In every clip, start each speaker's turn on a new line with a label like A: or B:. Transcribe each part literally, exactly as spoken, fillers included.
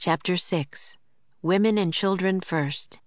A: Chapter six. Women and Children First.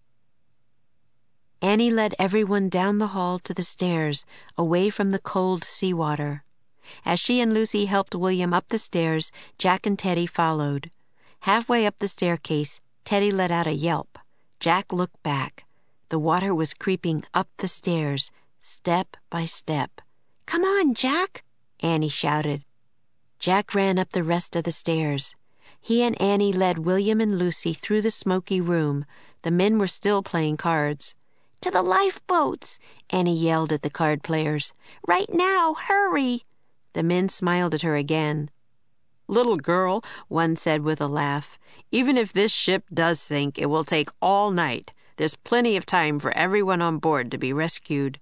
A: Annie led everyone down the hall to the stairs, away from the cold seawater. As she and Lucy helped William up the stairs, Jack and Teddy followed. Halfway up the staircase, Teddy let out a yelp. Jack looked back. The water was creeping up the stairs, step by step. "Come on, Jack!" Annie shouted. Jack ran up the rest of the stairs. He and Annie led William and Lucy through the smoky room. The men were still playing cards. "To the lifeboats!" Annie yelled at the card players. "Right now, hurry!" The men smiled at her again.
B: "Little girl," one said with a laugh, "even if this ship does sink, it will take all night. There's plenty of time for everyone on board to be rescued."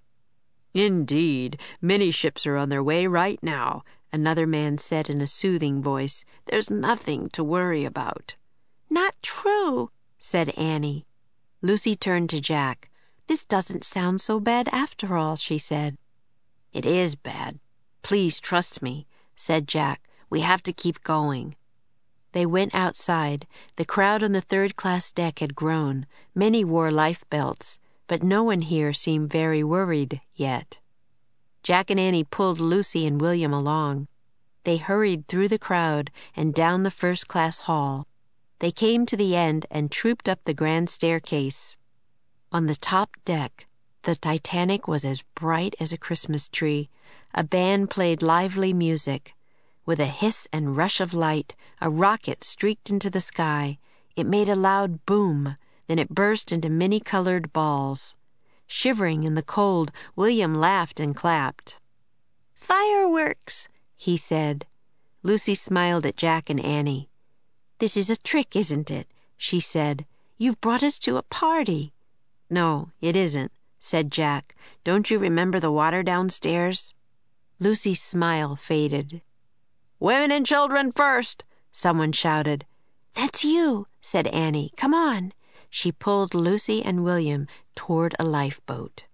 B: "Indeed, many ships are on their way right now," another man said in a soothing voice. "There's nothing to worry about."
A: "Not true," said Annie. Lucy turned to Jack. "This doesn't sound so bad after all," she said.
B: "It is bad. Please trust me," said Jack. "We have to keep going."
A: They went outside. The crowd on the third-class deck had grown. Many wore life belts, but no one here seemed very worried yet. Jack and Annie pulled Lucy and William along. They hurried through the crowd and down the first-class hall. They came to the end and trooped up the grand staircase. On the top deck, the Titanic was as bright as a Christmas tree. A band played lively music. With a hiss and rush of light, a rocket streaked into the sky. It made a loud boom, then it burst into many-colored balls. Shivering in the cold, William laughed and clapped. "Fireworks!" he said. Lucy smiled at Jack and Annie. "This is a trick, isn't it?" she said. "You've brought us to a party."
B: "No, it isn't," said Jack. "Don't you remember the water downstairs?"
A: Lucy's smile faded.
B: "Women and children first!" someone shouted.
A: "That's you," said Annie. "Come on." She pulled Lucy and William toward a lifeboat.